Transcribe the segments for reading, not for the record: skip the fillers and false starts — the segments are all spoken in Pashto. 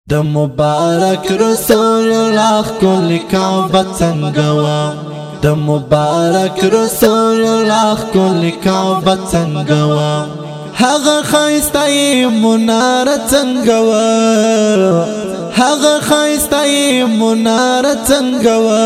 د مبارک رسول الله کل کعبه څنګه وا د مبارک رسول الله کل کعبه څنګه وا هغه خایستای مناره څنګه وا هغه خایستای مناره څنګه وا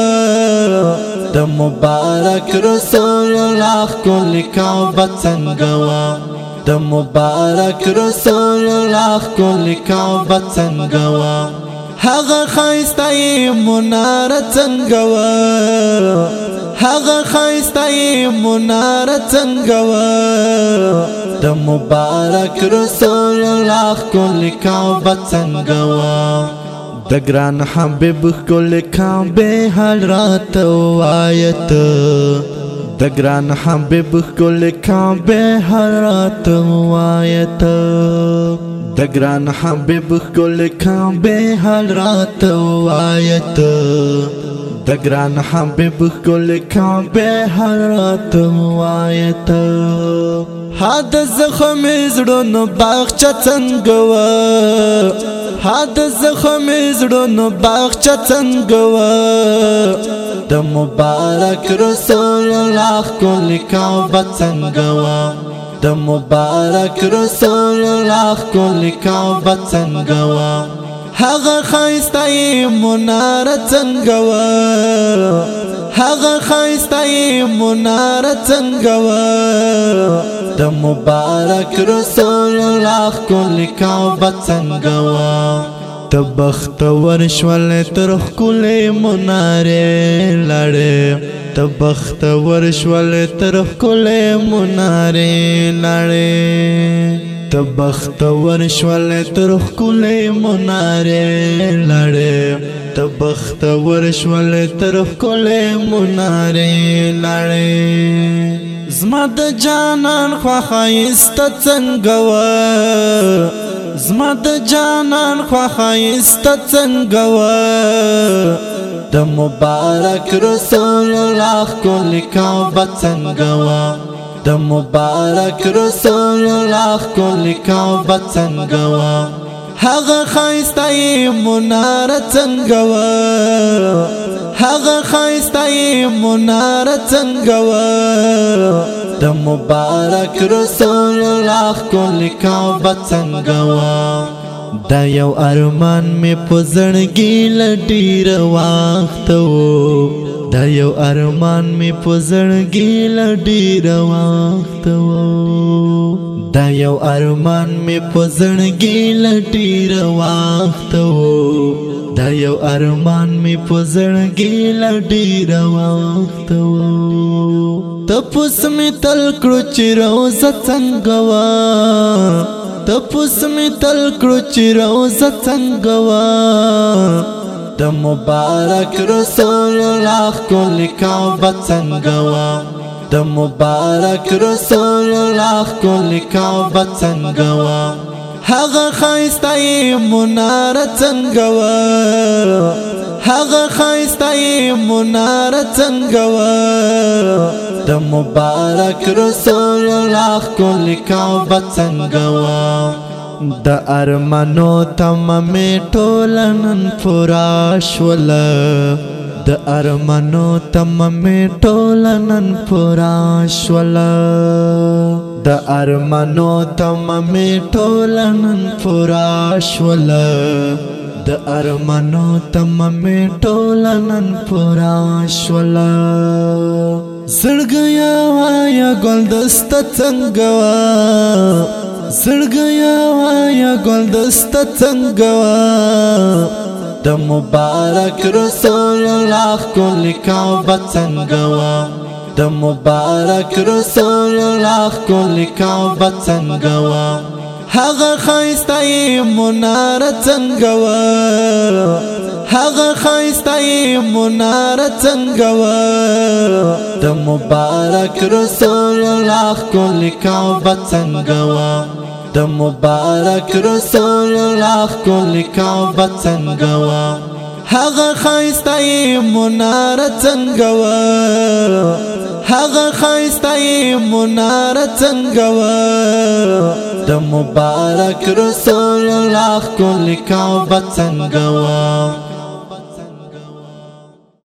د مبارک رسول الله کل کعبه څنګه وا د مبارک رسول الله کل کعبه څنګه وا هغه خایستای مناره څنګه وا هغه خایستای مناره څنګه وا د مبارک رسول الله کل کعبه څنګه وا د ګران حبیب کل کعبه حال رات وایت د ګران حبیب کل کعبه حالات وایت د ګران حبیب کل کعبه حالات وایت د ګران حبیب کل کعبه حالات وایت حد زخم زړونو باغچه څنګه وا حد زخم زړونو باغچه څنګه وا د مبارک رسول الله کل کعبه څنګه وا د مبارک رسول الله کل کعبه څنګه وا هغه خایستای مناره څنګه وا هغه خایستای مناره څنګه وا د مبارک رسول الله کل کعبه څنګه وا تبخت ورشول ترخ کل مناره لړې تبخت ورشول ترخ کل مناره لړې تبخت ورشول ترخ کل مناره لړې تبخت ورشول ترخ کل مناره لړې زما د جانان خوا خایست څنګه وا زما د جانان خوا خایست څنګه وا د مبارک رسول الله کل کعبه څنګه وا د مبارک رسول الله کل کعبه څنګه وا هغه خایستای مناره څنګه وا هغه خایستای مناره څنګه وا د مبارک رسول الله کل کعبه څنګه وا دا یو ارمان می پزړګی لډیر وخت وو دا یو ارمان می پزړګی لډیر وخت وو دا یو ارمان می پزړګی لډیر وخت وو دا یو ارمان می پزړګی لډیر وخت وو تپوس می تل کړو چې روزه څنګه وا تپوس می تل کړو چې روزه څنګه وا د مبارک رسول الله کل کعبه څنګه وا د مبارک رسول الله کل کعبه څنګه وا هغه خایستای مناره څنګه وا هغه خایستای مناره څنګه وا د مبارک رسول الله کل کعبه څنګه وا د ارمانو تمام ټولنن فراش ولا د ارمانو تمام ټولنن فراش ولا د ارمانو تمام ټولنن فراش ولا د ارمانو تمام ټولنن فراش ولا زړګیا وایا ګلدست څنګه وا زړګیا وایا ګلدست څنګه وا د مبارک رسول الله کل کعبه څنګه وا د مبارک رسول الله کل کعبه څنګه وا هغه خایستای مناره څنګه وا هغه خایستای مناره څنګه وا د مبارک رسول الله کل کعبه څنګه وا د مبارک رسول الله کل کعبه څنګه وا هغه خایستای مناره څنګه وا هغه خایستای مناره څنګه وا د مبارک رسول الله کل کعبه څنګه وا